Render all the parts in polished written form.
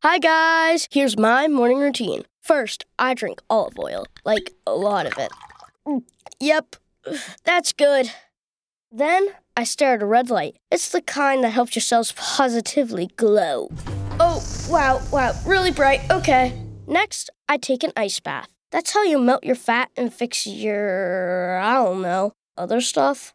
Hi guys, here's my morning routine. First, I drink olive oil, like a lot of it. Yep, that's good. Then, I stare at a red light. It's the kind that helps your cells positively glow. Oh, wow, really bright, okay. Next, I take an ice bath. That's how you melt your fat and fix your, I don't know, other stuff.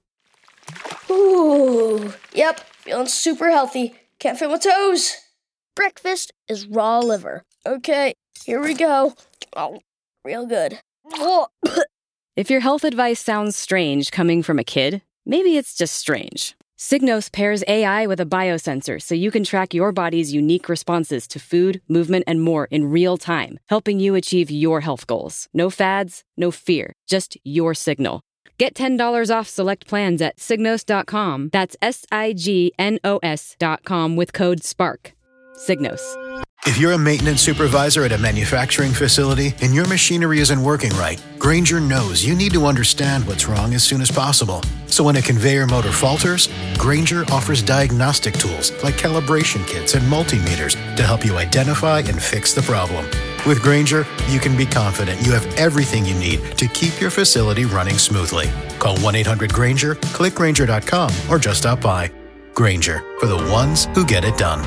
Ooh, yep, feeling super healthy. Can't feel my toes. Breakfast is raw liver. Okay, here we go. Oh, real good. If your health advice sounds strange coming from a kid, maybe it's just strange. Signos pairs AI with a biosensor so you can track your body's unique responses to food, movement, and more in real time, helping you achieve your health goals. No fads, no fear, just your signal. Get $10 off select plans at Signos.com. That's Signos.com with code SPARK. Signos. If you're a maintenance supervisor at a manufacturing facility and your machinery isn't working right, Grainger knows you need to understand what's wrong as soon as possible. So when a conveyor motor falters, Grainger offers diagnostic tools like calibration kits and multimeters to help you identify and fix the problem. With Grainger, you can be confident you have everything you need to keep your facility running smoothly. Call 1-800-GRAINGER, click Grainger.com, or just stop by. Grainger, for the ones who get it done.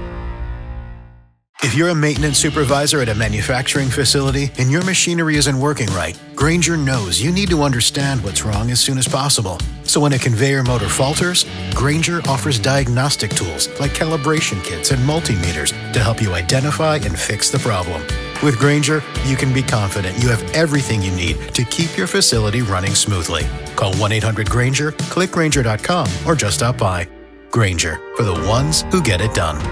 If you're a maintenance supervisor at a manufacturing facility and your machinery isn't working right, Grainger knows you need to understand what's wrong as soon as possible. So when a conveyor motor falters, Grainger offers diagnostic tools like calibration kits and multimeters to help you identify and fix the problem. With Grainger, you can be confident you have everything you need to keep your facility running smoothly. Call 1-800-GRAINGER, click Grainger.com, or just stop by. Grainger, for the ones who get it done.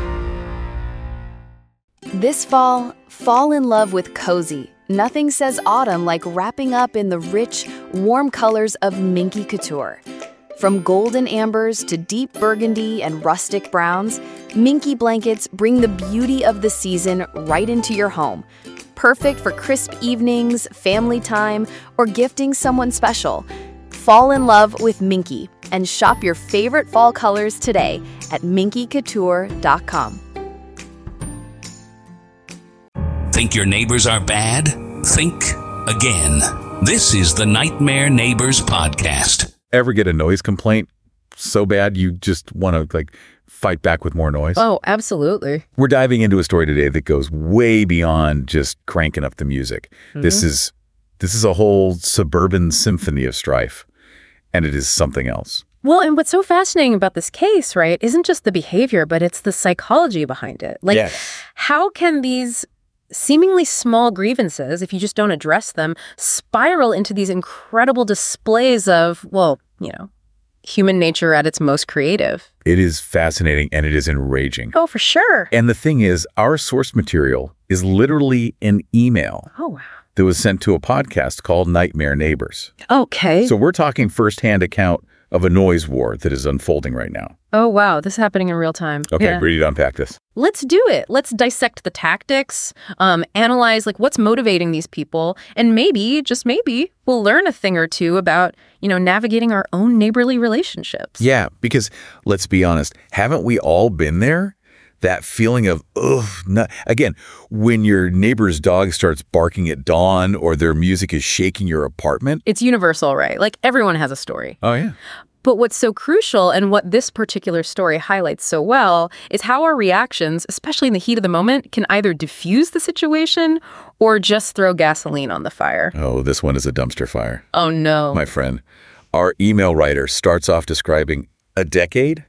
This fall in love with cozy. Nothing says autumn like wrapping up in the rich, warm colors of Minky Couture. From golden ambers to deep burgundy and rustic browns, Minky blankets bring the beauty of the season right into your home. Perfect for crisp evenings, family time, or gifting someone special. Fall in love with Minky and shop your favorite fall colors today at minkycouture.com. Think your neighbors are bad? Think again. This is the Nightmare Neighbors Podcast. Ever get a noise complaint so bad you just want to fight back with more noise? Oh, absolutely. We're diving into a story today that goes way beyond just cranking up the music. Mm-hmm. This is a whole suburban symphony of strife, and it is something else. Well, and what's so fascinating about this case, right, isn't just the behavior, but it's the psychology behind it. How can these seemingly small grievances, if you just don't address them, spiral into these incredible displays of, human nature at its most creative? It is fascinating, and it is enraging. Oh, for sure. And the thing is, our source material is literally an email. Oh, wow. That was sent to a podcast called Nightmare Neighbors. Okay. So we're talking firsthand account of a noise war that is unfolding right now. Oh, wow. This is happening in real time. Okay, yeah. Ready to unpack this? Let's do it. Let's dissect the tactics, analyze what's motivating these people, and maybe, just maybe, we'll learn a thing or two about, navigating our own neighborly relationships. Yeah, because let's be honest, haven't we all been there? That feeling of, again, when your neighbor's dog starts barking at dawn or their music is shaking your apartment. It's universal, right? Everyone has a story. Oh, yeah. But what's so crucial and what this particular story highlights so well is how our reactions, especially in the heat of the moment, can either diffuse the situation or just throw gasoline on the fire. Oh, this one is a dumpster fire. Oh, no. My friend, our email writer starts off describing a decade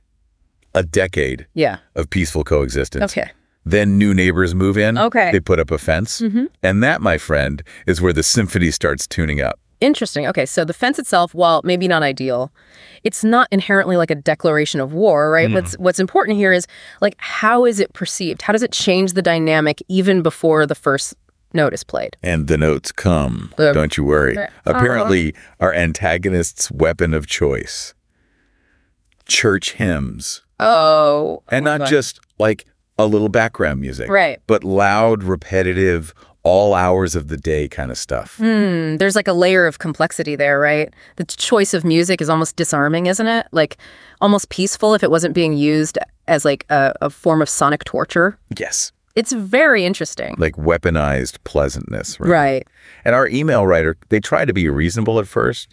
of peaceful coexistence. Okay. Then new neighbors move in. Okay. They put up a fence. Mm-hmm. And that, my friend, is where the symphony starts tuning up. Interesting. Okay, so the fence itself, while maybe not ideal, it's not inherently like a declaration of war, right? What's important here is, how is it perceived? How does it change the dynamic even before the first note is played? And the notes come. Don't you worry. Apparently, our antagonist's weapon of choice. Church hymns. Oh. And not just a little background music. Right. But loud, repetitive, all hours of the day kind of stuff. There's a layer of complexity there, right? The choice of music is almost disarming, isn't it? Almost peaceful if it wasn't being used as a form of sonic torture. Yes. It's very interesting. Like weaponized pleasantness, right? Right. And our email writer, they try to be reasonable at first,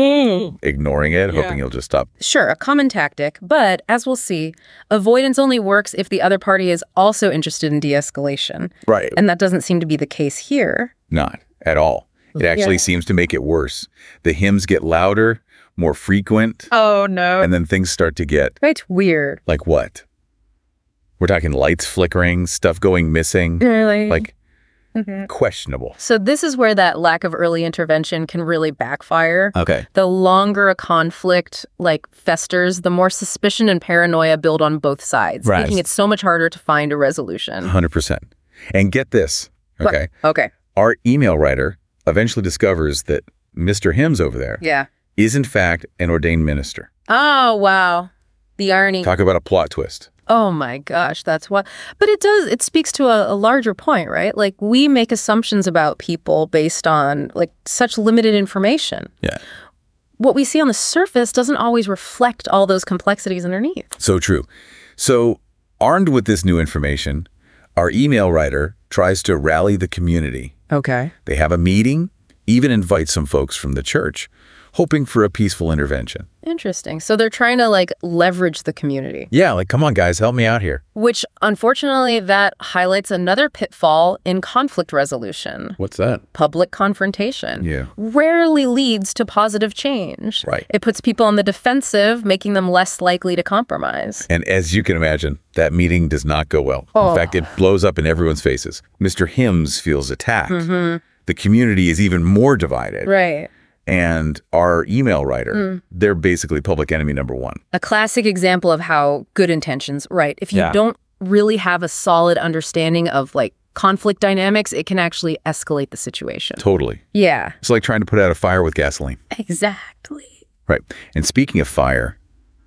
ignoring it, hoping he'll just stop. Sure, a common tactic, but as we'll see, avoidance only works if the other party is also interested in de-escalation. Right. And that doesn't seem to be the case here. Not at all. It actually seems to make it worse. The hymns get louder, more frequent. Oh, no. And then things start to get... Right, weird. Like what? We're talking lights flickering, stuff going missing. Really? Like questionable. So this is where that lack of early intervention can really backfire. Okay. The longer a conflict festers, the more suspicion and paranoia build on both sides, making it so much harder to find a resolution. 100%. And get this, okay? Okay. Our email writer eventually discovers that Mr. Hims over there is in fact an ordained minister. Oh, wow. The irony. Talk about a plot twist. Oh my gosh, that's what. But it speaks to a larger point, right? Like, we make assumptions about people based on such limited information. Yeah. What we see on the surface doesn't always reflect all those complexities underneath. So true. So armed with this new information, our email writer tries to rally the community. Okay. They have a meeting, even invite some folks from the church, hoping for a peaceful intervention. Interesting. So they're trying to leverage the community. Yeah, come on, guys, help me out here. Which, unfortunately, that highlights another pitfall in conflict resolution. What's that? Public confrontation. Yeah. Rarely leads to positive change. Right. It puts people on the defensive, making them less likely to compromise. And as you can imagine, that meeting does not go well. In fact, it blows up in everyone's faces. Mr. Hims feels attacked. The community is even more divided. Right. And our email writer, they're basically public enemy number one. A classic example of how good intentions, right? If you don't really have a solid understanding of conflict dynamics, it can actually escalate the situation. Totally. Yeah. It's like trying to put out a fire with gasoline. Exactly. Right. And speaking of fire,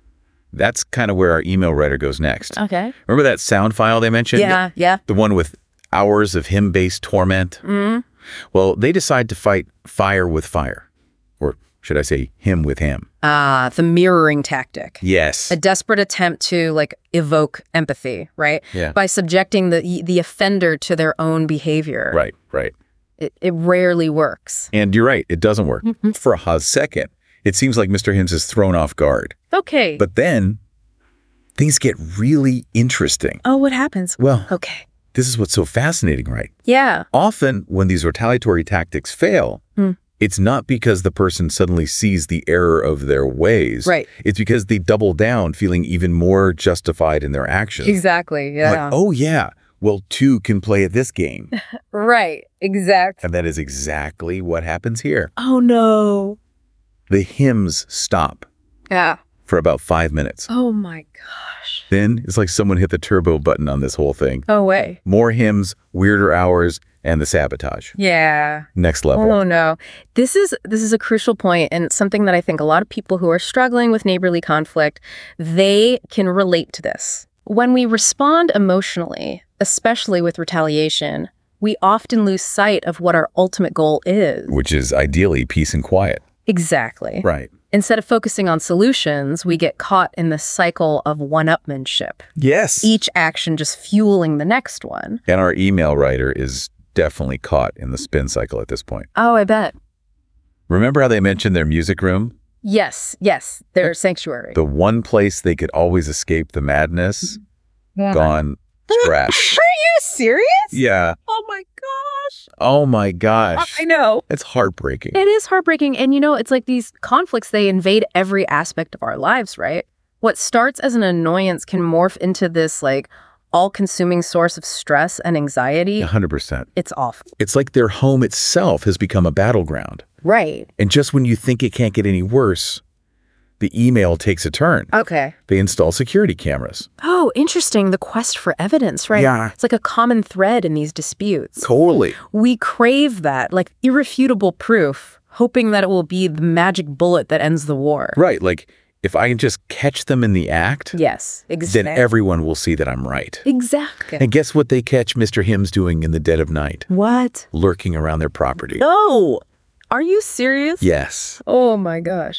that's kind of where our email writer goes next. Okay. Remember that sound file they mentioned? Yeah. The one with hours of hymn-based torment? Well, they decide to fight fire with fire. Or should I say him with him? Ah, the mirroring tactic. Yes. A desperate attempt to evoke empathy, right? Yeah. By subjecting the offender to their own behavior. Right. It rarely works. And you're right, it doesn't work. For a hot second, it seems like Mr. Hims is thrown off guard. Okay. But then things get really interesting. Oh, what happens? Well, okay. This is what's so fascinating, right? Yeah. Often when these retaliatory tactics fail, it's not because the person suddenly sees the error of their ways. Right. It's because they double down, feeling even more justified in their actions. Exactly, yeah. Oh, yeah. Well, two can play at this game. Right, exactly. And that is exactly what happens here. Oh, no. The hymns stop. Yeah. For about 5 minutes. Oh, my gosh. Then it's like someone hit the turbo button on this whole thing. Oh, way. More hymns, weirder hours, and the sabotage. Yeah. Next level. Oh, no. This is a crucial point, and something that I think a lot of people who are struggling with neighborly conflict, they can relate to this. When we respond emotionally, especially with retaliation, we often lose sight of what our ultimate goal is. Which is ideally peace and quiet. Exactly. Right. Instead of focusing on solutions, we get caught in the cycle of one-upmanship. Yes. Each action just fueling the next one. And our email writer is definitely caught in the spin cycle at this point. Oh, I bet. Remember how they mentioned their music room? Yes, their sanctuary. The one place they could always escape the madness? Gone. Trash. Are you serious? Yeah. Oh my gosh. Oh my gosh. I know. It's heartbreaking. It is heartbreaking. And it's like these conflicts, they invade every aspect of our lives, right? What starts as an annoyance can morph into this all-consuming source of stress and anxiety. 100%. It's awful. It's like their home itself has become a battleground. Right. And just when you think it can't get any worse, the email takes a turn. Okay. They install security cameras. Oh, interesting. The quest for evidence, right? Yeah. It's like a common thread in these disputes. Totally. We crave that, irrefutable proof, hoping that it will be the magic bullet that ends the war. Right. If I can just catch them in the act, yes, exactly. then everyone will see that I'm right. Exactly. And guess what they catch Mr. Hims doing in the dead of night? What? Lurking around their property. No! Are you serious? Yes. Oh my gosh.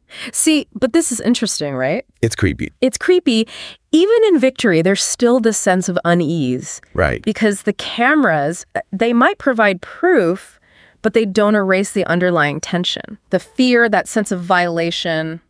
See, but this is interesting, right? It's creepy. It's creepy. Even in victory, there's still this sense of unease. Right. Because the cameras, they might provide proof, but they don't erase the underlying tension. The fear, that sense of violation,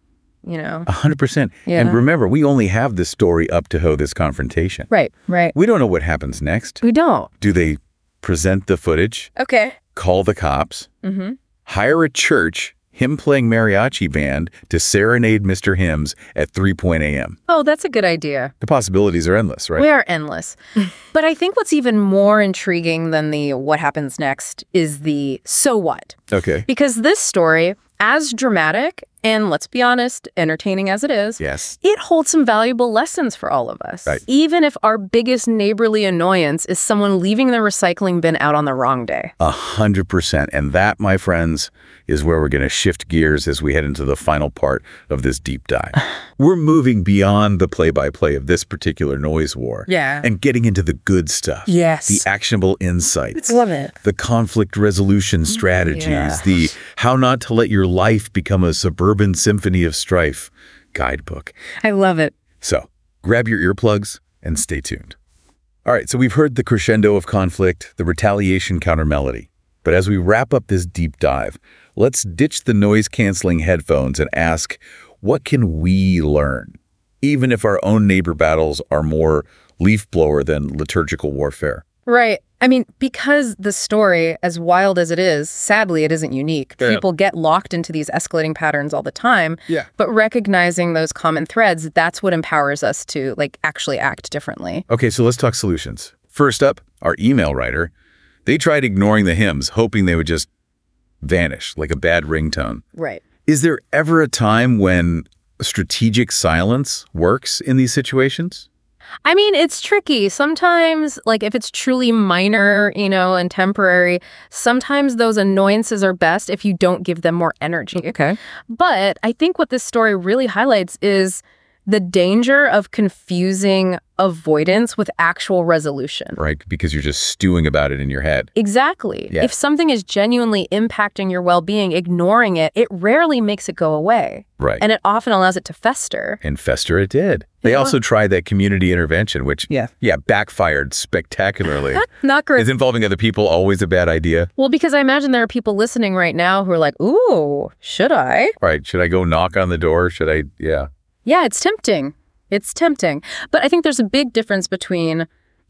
100%. Yeah. And remember, we only have this story up to this confrontation. Right. We don't know what happens next. We don't. Do they present the footage? Okay. Call the cops? Hire a church, him playing mariachi band to serenade Mr. Hims at 3 a.m. Oh, that's a good idea. The possibilities are endless, right? We are endless. But I think what's even more intriguing than the what happens next is the so what. Okay. Because this story, as dramatic and, let's be honest, entertaining as it is, Yes. it holds some valuable lessons for all of us. Right. Even if our biggest neighborly annoyance is someone leaving the recycling bin out on the wrong day. 100%. And that, my friends, is where we're going to shift gears as we head into the final part of this deep dive. We're moving beyond the play-by-play of this particular noise war. Yeah. And getting into the good stuff. Yes. The actionable insights. Love it. The conflict resolution strategies. Yeah. The how not to let your life become a suburban symphony of strife guidebook. I love it. So grab your earplugs and stay tuned. All right, so we've heard the crescendo of conflict, the retaliation counter melody. But as we wrap up this deep dive, let's ditch the noise-canceling headphones and ask, what can we learn? Even if our own neighbor battles are more leaf blower than liturgical warfare. Right. I mean, because the story, as wild as it is, sadly, it isn't unique. Yeah. People get locked into these escalating patterns all the time. Yeah. But recognizing those common threads, that's what empowers us to, actually act differently. Okay, so let's talk solutions. First up, our email writer. They tried ignoring the hymns, hoping they would just vanish like a bad ringtone. Right. Is there ever a time when strategic silence works in these situations? I mean, it's tricky. Sometimes, if it's truly minor, and temporary, sometimes those annoyances are best if you don't give them more energy. Okay. But I think what this story really highlights is the danger of confusing avoidance with actual resolution. Right, because you're just stewing about it in your head. Exactly. Yeah. If something is genuinely impacting your well-being, ignoring it, it rarely makes it go away. Right. And it often allows it to fester. And fester it did. They also tried that community intervention, which, backfired spectacularly. Not great. Is involving other people always a bad idea? Well, because I imagine there are people listening right now who are like, ooh, should I? Right. Should I go knock on the door? Should I? Yeah. Yeah, it's tempting. It's tempting. But I think there's a big difference between,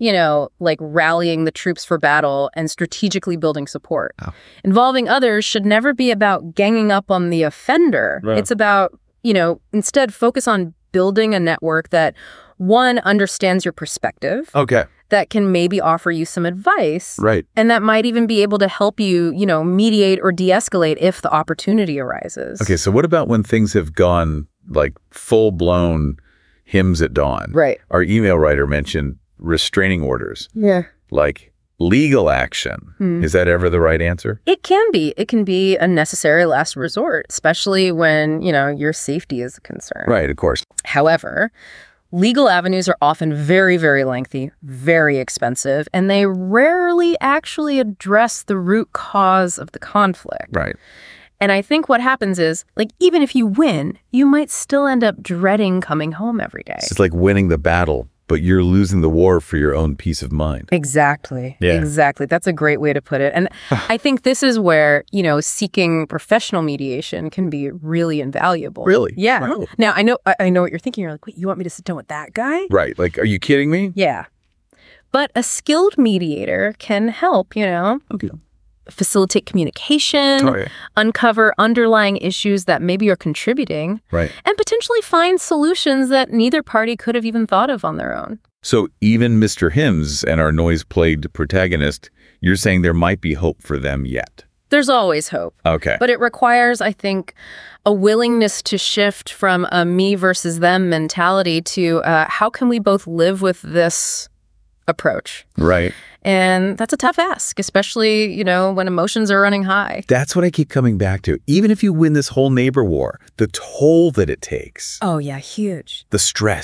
rallying the troops for battle and strategically building support. Oh. Involving others should never be about ganging up on the offender. No. It's about, instead focus on building a network that, one, understands your perspective, Okay. that can maybe offer you some advice, Right. and that might even be able to help you, mediate or de-escalate if the opportunity arises. Okay, so what about when things have gone full-blown hymns at dawn? Right. Our email writer mentioned restraining orders, Yeah. like legal action. Is that ever the right answer? It can be. It can be a necessary last resort, especially when, your safety is a concern. Right, of course. However, legal avenues are often very, very lengthy, very expensive, and they rarely actually address the root cause of the conflict. Right. And I think what happens is, even if you win, you might still end up dreading coming home every day. It's like winning the battle, but you're losing the war for your own peace of mind. Exactly. Yeah. Exactly. That's a great way to put it. And I think this is where, seeking professional mediation can be really invaluable. Really? Yeah. Wow. Now, I know what you're thinking. You're like, wait, you want me to sit down with that guy? Right. Are you kidding me? Yeah. But a skilled mediator can help, Okay. facilitate communication, Oh, yeah. uncover underlying issues that maybe are contributing, Right. and potentially find solutions that neither party could have even thought of on their own. So even Mr. Hims and our noise-plagued protagonist, you're saying there might be hope for them yet? There's always hope. Okay. But it requires, I think, a willingness to shift from a me versus them mentality to how can we both live with this approach? Right. And that's a tough ask, especially, when emotions are running high. That's what I keep coming back to. Even if you win this whole neighbor war, the toll that it takes, Oh, yeah, huge. the stress,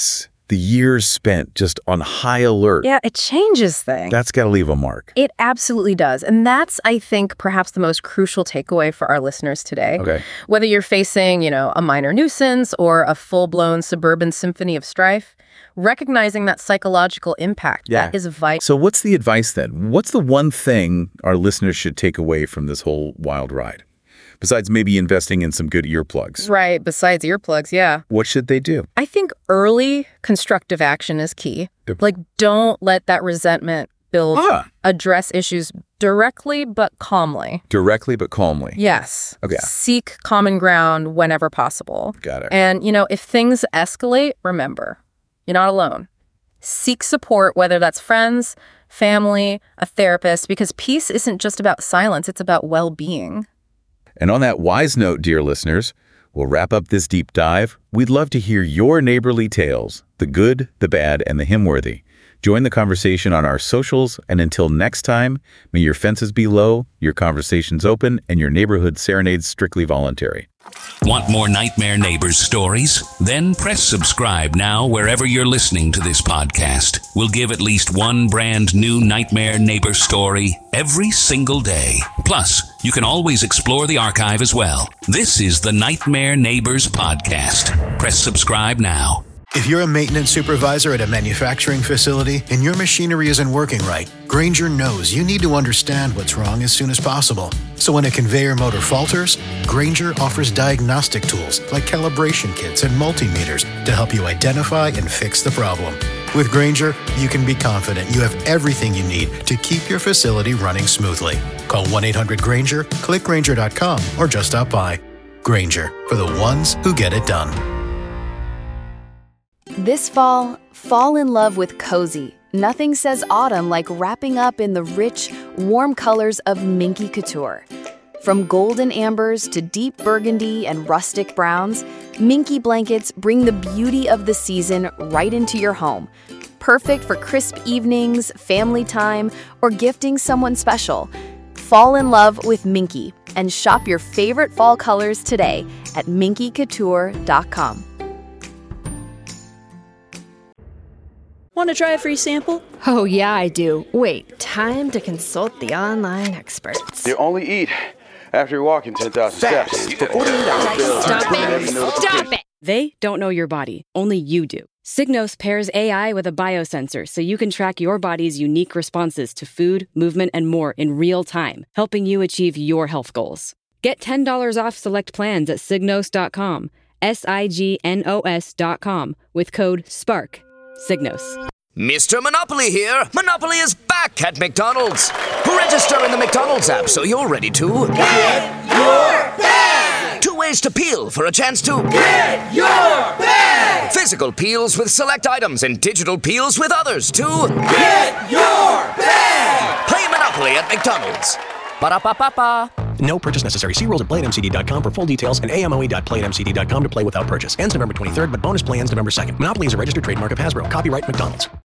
the years spent just on high alert. Yeah, it changes things. That's got to leave a mark. It absolutely does. And that's, I think, perhaps the most crucial takeaway for our listeners today. Okay. Whether you're facing, a minor nuisance or a full-blown suburban symphony of strife, recognizing that psychological impact, that is vital. So what's the advice then? What's the one thing our listeners should take away from this whole wild ride? Besides maybe investing in some good earplugs. Right, besides earplugs, yeah. What should they do? I think early constructive action is key. Like, don't let that resentment build. Address issues directly but calmly. Directly but calmly. Yes. Okay. Seek common ground whenever possible. Got it. And, if things escalate, remember, you're not alone. Seek support, whether that's friends, family, a therapist, because peace isn't just about silence, it's about well-being. And on that wise note, dear listeners, we'll wrap up this deep dive. We'd love to hear your neighborly tales, the good, the bad, and the him-worthy. Join the conversation on our socials, and until next time, may your fences be low, your conversations open, and your neighborhood serenades strictly voluntary. Want more Nightmare Neighbors stories? Then press subscribe now wherever you're listening to this podcast. We'll give at least one brand new Nightmare Neighbor story every single day. Plus, you can always explore the archive as well. This is the Nightmare Neighbors Podcast. Press subscribe now. If you're a maintenance supervisor at a manufacturing facility and your machinery isn't working right, Grainger knows you need to understand what's wrong as soon as possible. So when a conveyor motor falters, Grainger offers diagnostic tools like calibration kits and multimeters to help you identify and fix the problem. With Grainger, you can be confident you have everything you need to keep your facility running smoothly. Call 1-800-GRAINGER, click Grainger.com, or just stop by. Grainger, for the ones who get it done. This fall in love with cozy. Nothing says autumn like wrapping up in the rich, warm colors of Minky Couture. From golden ambers to deep burgundy and rustic browns, Minky blankets bring the beauty of the season right into your home. Perfect for crisp evenings, family time, or gifting someone special. Fall in love with Minky and shop your favorite fall colors today at minkycouture.com. Want to try a free sample? Oh, yeah, I do. Wait, time to consult the online experts. You only eat after you're walking 10,000 steps. For 48 hours. Stop it! They don't know your body. Only you do. Signos pairs AI with a biosensor so you can track your body's unique responses to food, movement, and more in real time, helping you achieve your health goals. Get $10 off select plans at Signos.com, SIGNOS.com, with code SPARK. Signos. Mr. Monopoly here. Monopoly is back at McDonald's. Register in the McDonald's app so you're ready to get your bag. 2 ways to peel for a chance to get your bag. Physical peels with select items and digital peels with others to get your bag. Play Monopoly at McDonald's. Ba-da-ba-ba-ba. No purchase necessary. See rules at playatmcd.com for full details and amoe.playatmcd.com to play without purchase. Ends November 23rd, but bonus play ends November 2nd. Monopoly is a registered trademark of Hasbro. Copyright McDonald's.